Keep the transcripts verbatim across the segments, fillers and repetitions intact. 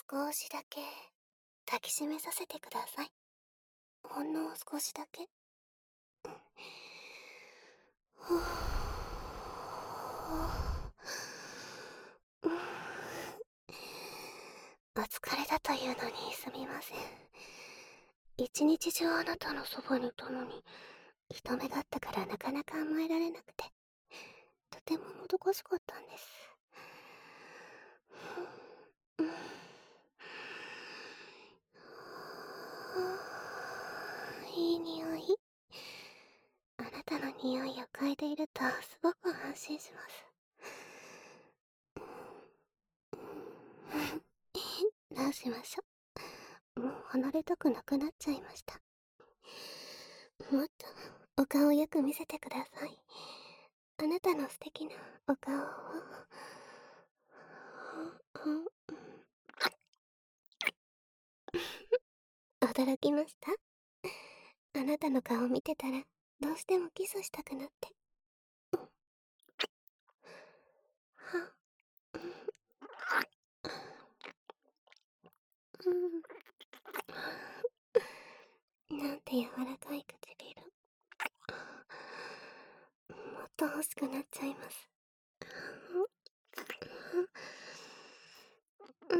少しだけ抱きしめさせてください。ほんの少しだけ。ふうお疲れだというのにすみません。一日中あなたのそばにいたのに、人目があったからなかなか甘えられなくて、とてももどかしかったんです。うんいい匂い。あなたの匂いを嗅いでいるとすごく安心します。どうしましょう。もう離れたくなくなっちゃいました。もっとお顔をよく見せてください。あなたの素敵なお顔を。驚きました。あなたの顔を見てたらどうしてもキスしたくなって。はうんなんて柔らかい唇。もっと欲しくなっちゃいます。うん。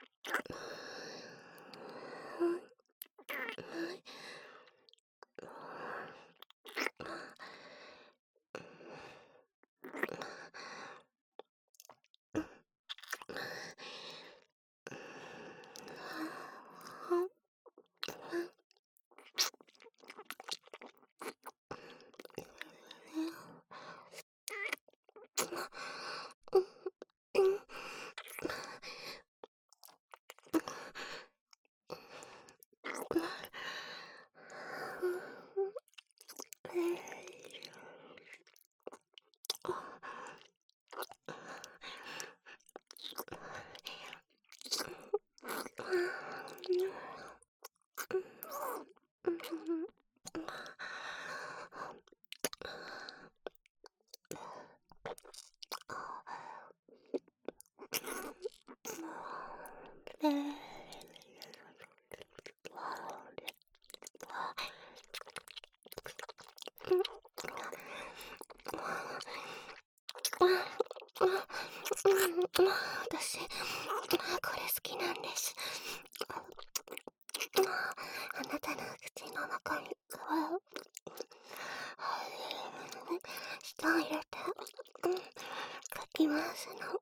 私、これ好きなんです。あなたの口の中に舌を入れて、かき回すの。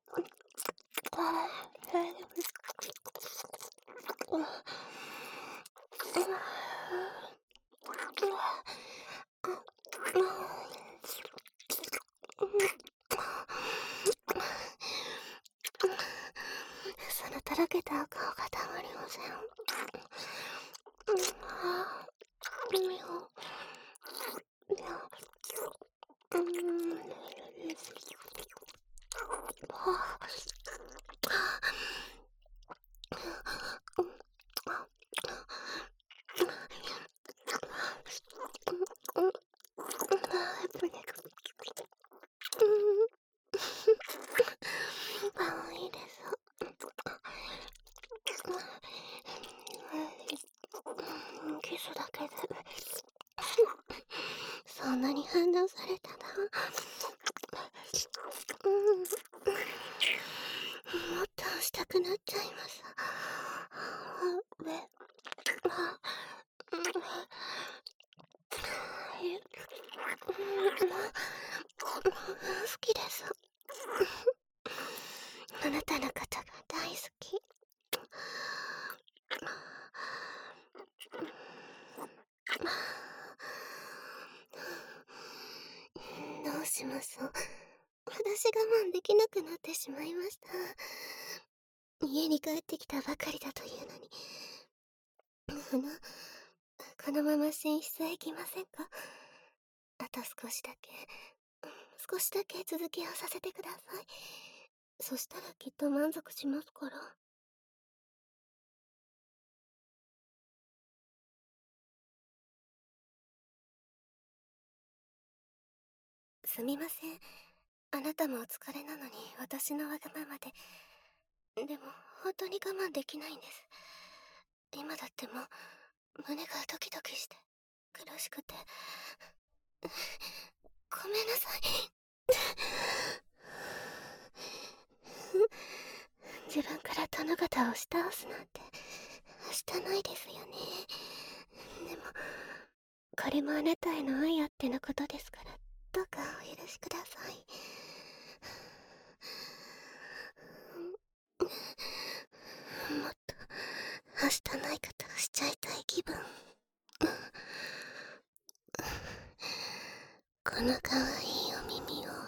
そのとろけたお顔がたまりません。いいです。キスだけでそんなに反応されたな。うんもっとしたくなっちゃいます。好きです。あなたのことが大好き。どうしましょう。私我慢できなくなってしまいました。家に帰ってきたばかりだというのに。あの、このまま寝室へ行きませんか？あと少しだけ、少しだけ続きをさせてください。そしたらきっと満足しますから。すみません。あなたもお疲れなのに私のわがままで。 でも本当に我慢できないんです。今だってもう胸がドキドキして苦しくて。ごめんなさい。自分から殿方を押し倒すなんてしたないですよね。でもこれもあなたへの愛あってのことですから、どうかお許しください。もっとはしたないことをしちゃいたい気分。このかわいいお耳を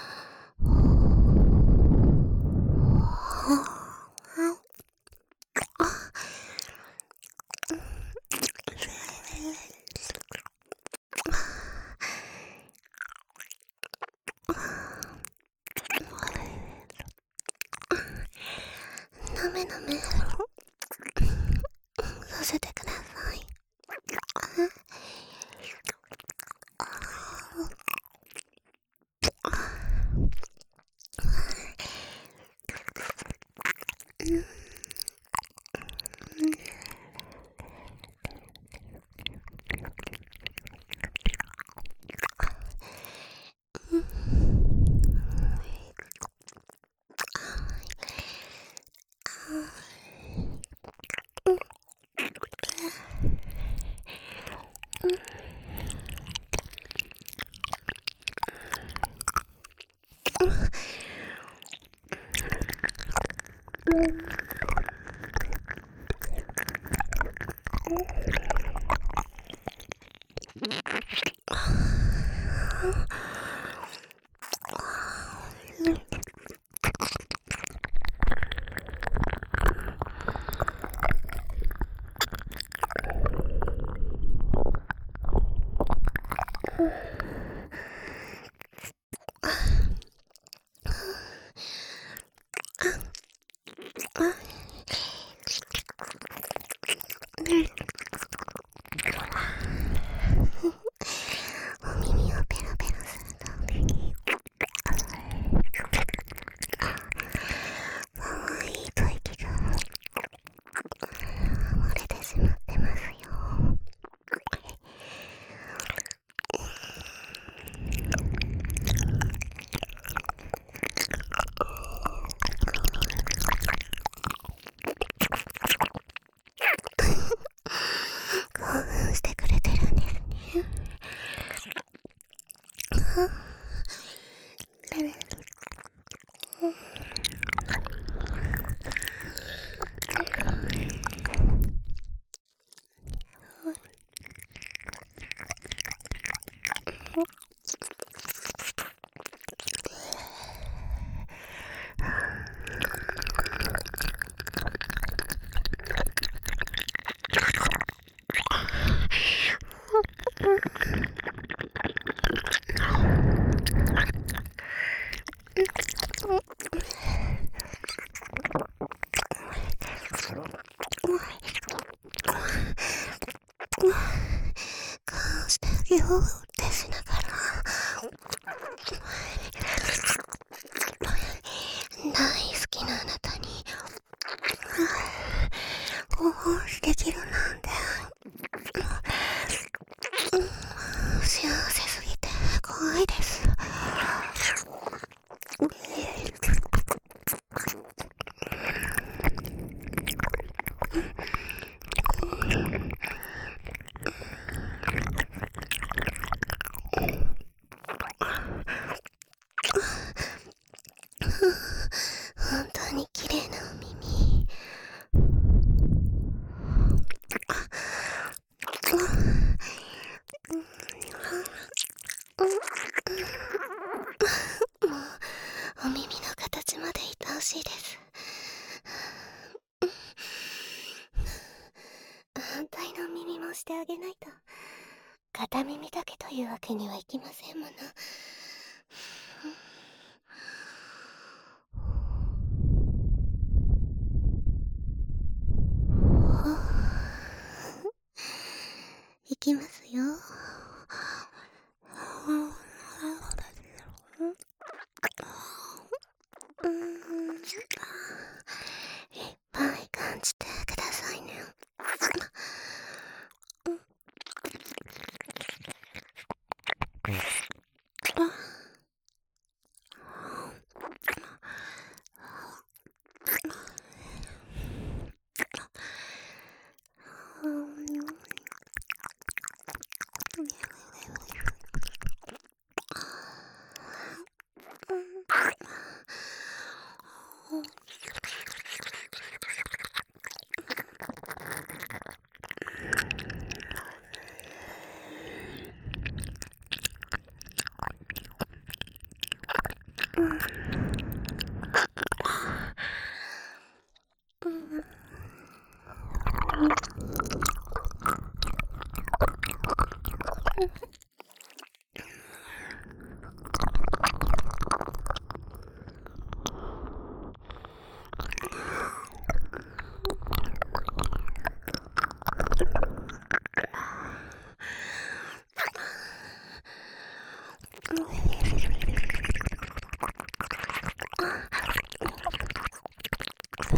なめなめさせてください。お耳をペロペロするたびにかわいい吐息が漏れてしまってますよ。興奮してくれてるんですね。こうしてあげようってしながら大好きなあなたに興奮できるなんて幸せすぎて怖いです。本当に綺麗なお耳。もうお耳の形まで愛おしいです。反対の耳もしてあげないと片耳だけというわけにはいきませんもの。いきますよ。うーん。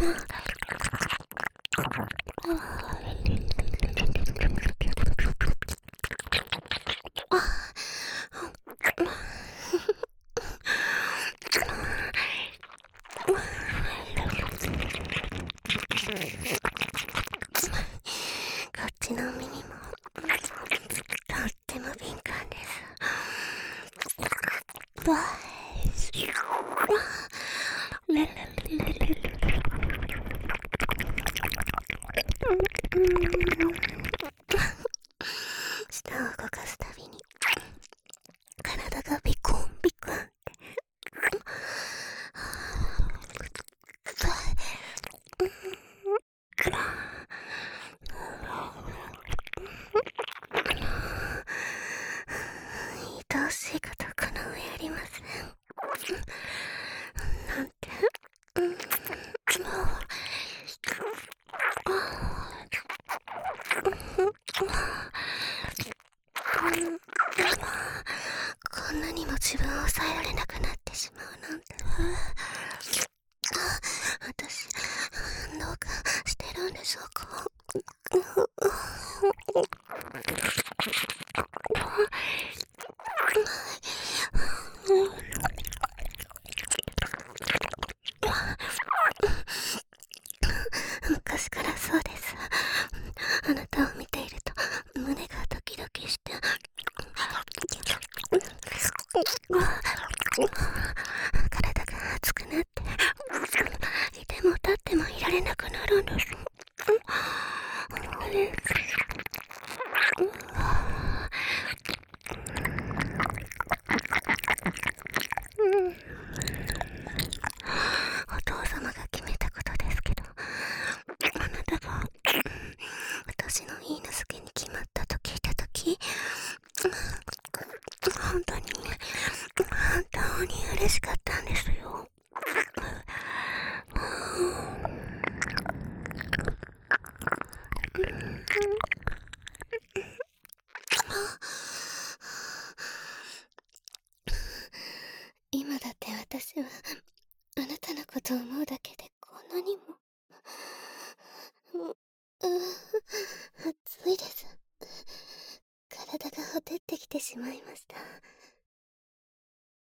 こっちの耳もとっても敏感です。わ舌を動かすたびに体がビコンビコンって愛おしいことこの上ありません。なんてうんもうこんなにも自分を抑えられなくなってしまうなんて。私どうかしてるんでしょうか。昔からそうです。あなたを見ていると胸がドキドキして体が熱くなっていても立ってもいられなくなるんです。お父様が決めたことですけど、あなたが私のいいなずけに決まったと聞いたとき、本当に本当に嬉しかったんですよ。今だって私はあなたのことを思うだけで